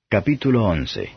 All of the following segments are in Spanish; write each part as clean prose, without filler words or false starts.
Capítulo 11.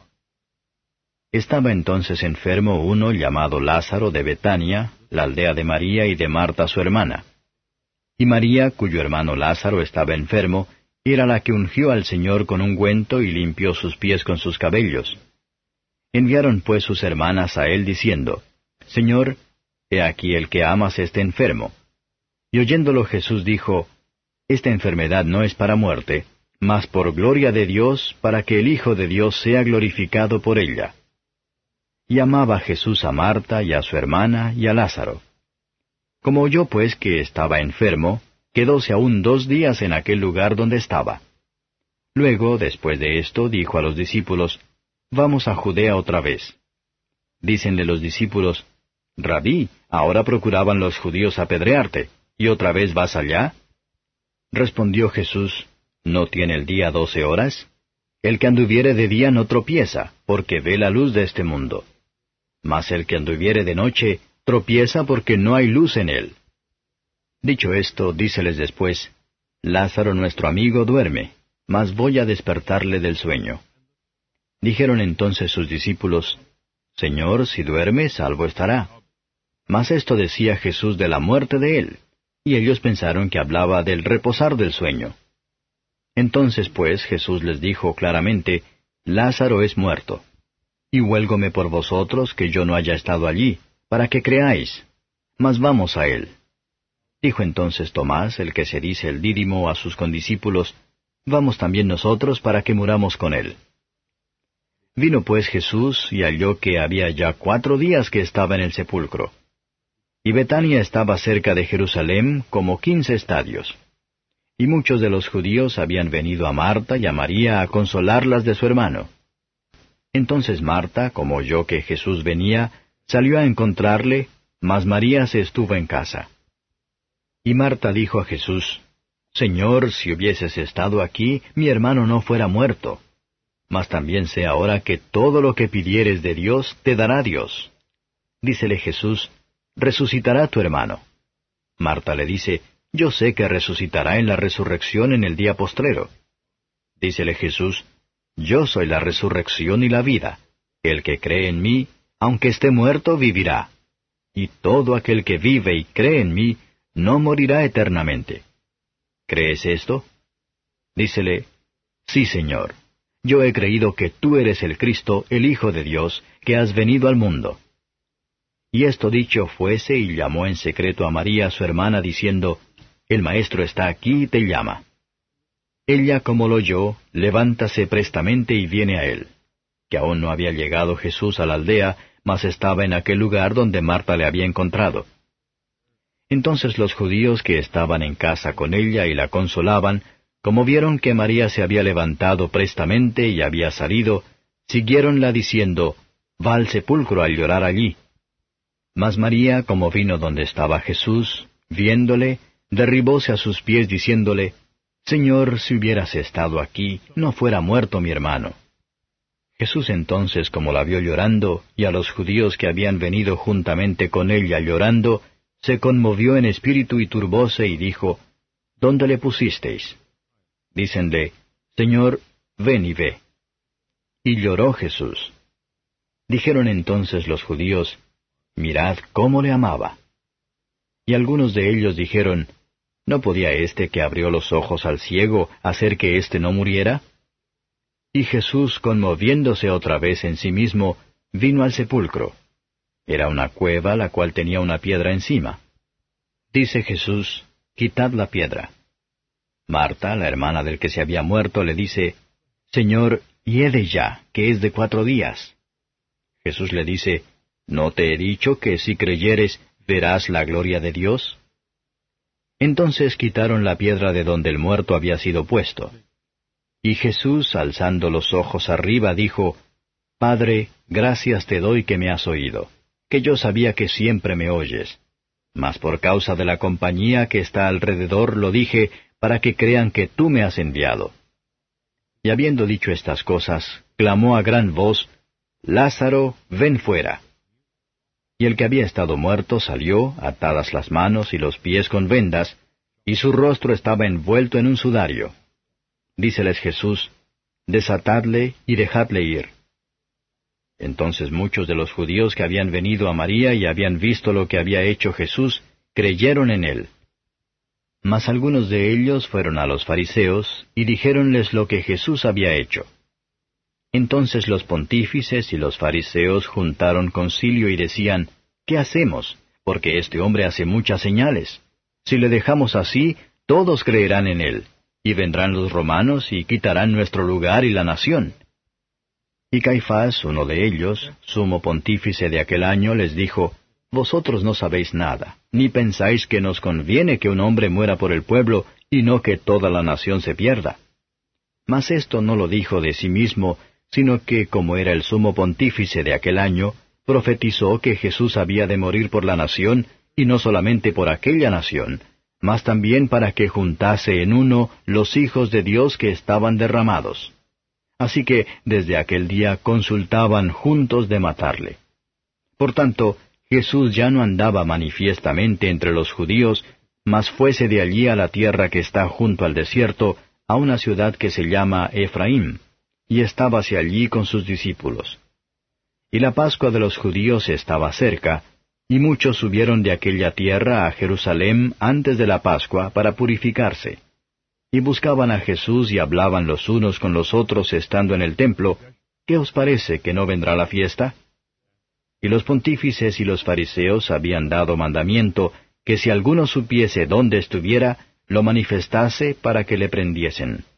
Estaba entonces enfermo uno llamado Lázaro de Betania, la aldea de María y de Marta su hermana. Y María, cuyo hermano Lázaro estaba enfermo, era la que ungió al Señor con ungüento y limpió sus pies con sus cabellos. Enviaron pues sus hermanas a él diciendo, Señor, he aquí el que amas está enfermo. Y oyéndolo Jesús dijo, Esta enfermedad no es para muerte, mas por gloria de Dios, para que el Hijo de Dios sea glorificado por ella. Y amaba Jesús a Marta y a su hermana y a Lázaro. Como oyó pues que estaba enfermo, quedóse aún 2 días en aquel lugar donde estaba. Luego, después de esto, dijo a los discípulos, Vamos a Judea otra vez. Dícenle los discípulos, Rabí, ahora procuraban los judíos apedrearte, ¿y otra vez vas allá? Respondió Jesús, ¿No tiene el día 12 horas? El que anduviere de día no tropieza, porque ve la luz de este mundo. Mas el que anduviere de noche, tropieza porque no hay luz en él. Dicho esto, díceles después, Lázaro nuestro amigo duerme, mas voy a despertarle del sueño. Dijeron entonces sus discípulos, Señor, si duerme, salvo estará. Mas esto decía Jesús de la muerte de él, y ellos pensaron que hablaba del reposar del sueño. Entonces pues Jesús les dijo claramente, Lázaro es muerto. Y huélgome por vosotros que yo no haya estado allí, para que creáis. Mas vamos a él. Dijo entonces Tomás, el que se dice el Dídimo, a sus condiscípulos, Vamos también nosotros para que muramos con él. Vino pues Jesús, y halló que había ya 4 días que estaba en el sepulcro. Y Betania estaba cerca de Jerusalén, como 15 estadios. Y muchos de los judíos habían venido a Marta y a María a consolarlas de su hermano. Entonces Marta, como oyó que Jesús venía, salió a encontrarle, mas María se estuvo en casa. Y Marta dijo a Jesús, Señor, si hubieses estado aquí, mi hermano no fuera muerto. Mas también sé ahora que todo lo que pidieres de Dios, te dará Dios. Dícele Jesús, resucitará tu hermano. Marta le dice, yo sé que resucitará en la resurrección en el día postrero. Dícele Jesús, yo soy la resurrección y la vida. El que cree en mí, aunque esté muerto, vivirá. Y todo aquel que vive y cree en mí, no morirá eternamente. ¿Crees esto? Dícele, sí, Señor. Yo he creído que tú eres el Cristo, el Hijo de Dios, que has venido al mundo. Y esto dicho fuese y llamó en secreto a María su hermana, diciendo, El Maestro está aquí y te llama. Ella, como lo oyó, levántase prestamente y viene a él. Que aún no había llegado Jesús a la aldea, mas estaba en aquel lugar donde Marta le había encontrado. Entonces los judíos que estaban en casa con ella y la consolaban, como vieron que María se había levantado prestamente y había salido, siguiéronla diciendo, Va al sepulcro a llorar allí. Mas María, como vino donde estaba Jesús, viéndole, derribóse a sus pies diciéndole, Señor, si hubieras estado aquí, no fuera muerto mi hermano. Jesús entonces, como la vio llorando, y a los judíos que habían venido juntamente con ella llorando, se conmovió en espíritu y turbóse y dijo, ¿Dónde le pusisteis? Dícenle, Señor, ven y ve. Y lloró Jesús. Dijeron entonces los judíos, Mirad cómo le amaba. Y algunos de ellos dijeron, ¿No podía éste que abrió los ojos al ciego hacer que éste no muriera? Y Jesús, conmoviéndose otra vez en sí mismo, vino al sepulcro. Era una cueva la cual tenía una piedra encima. Dice Jesús, Quitad la piedra. Marta, la hermana del que se había muerto, le dice, Señor, hiede ya, que es de 4 días. Jesús le dice, ¿No te he dicho que si creyeres, verás la gloria de Dios? Entonces quitaron la piedra de donde el muerto había sido puesto. Y Jesús, alzando los ojos arriba, dijo, Padre, gracias te doy que me has oído, que yo sabía que siempre me oyes. Mas por causa de la compañía que está alrededor lo dije, para que crean que tú me has enviado. Y habiendo dicho estas cosas, clamó a gran voz, Lázaro, ven fuera. Y el que había estado muerto salió, atadas las manos y los pies con vendas, y su rostro estaba envuelto en un sudario. Díceles Jesús, desatadle y dejadle ir. Entonces muchos de los judíos que habían venido a María y habían visto lo que había hecho Jesús, creyeron en él. Mas algunos de ellos fueron a los fariseos, y dijéronles lo que Jesús había hecho. Entonces los pontífices y los fariseos juntaron concilio y decían, ¿qué hacemos? Porque este hombre hace muchas señales. Si le dejamos así, todos creerán en él, y vendrán los romanos y quitarán nuestro lugar y la nación. Y Caifás, uno de ellos, sumo pontífice de aquel año, les dijo, Vosotros no sabéis nada, ni pensáis que nos conviene que un hombre muera por el pueblo, y no que toda la nación se pierda. Mas esto no lo dijo de sí mismo, sino que, como era el sumo pontífice de aquel año, profetizó que Jesús había de morir por la nación, y no solamente por aquella nación, mas también para que juntase en uno los hijos de Dios que estaban derramados. Así que desde aquel día consultaban juntos de matarle. Por tanto, Jesús ya no andaba manifiestamente entre los judíos, mas fuese de allí a la tierra que está junto al desierto, a una ciudad que se llama Efraín, y estábase allí con sus discípulos. Y la Pascua de los judíos estaba cerca, y muchos subieron de aquella tierra a Jerusalén antes de la Pascua para purificarse. Y buscaban a Jesús y hablaban los unos con los otros estando en el templo, ¿qué os parece que no vendrá la fiesta? Y los pontífices y los fariseos habían dado mandamiento que si alguno supiese dónde estuviera, lo manifestase para que le prendiesen.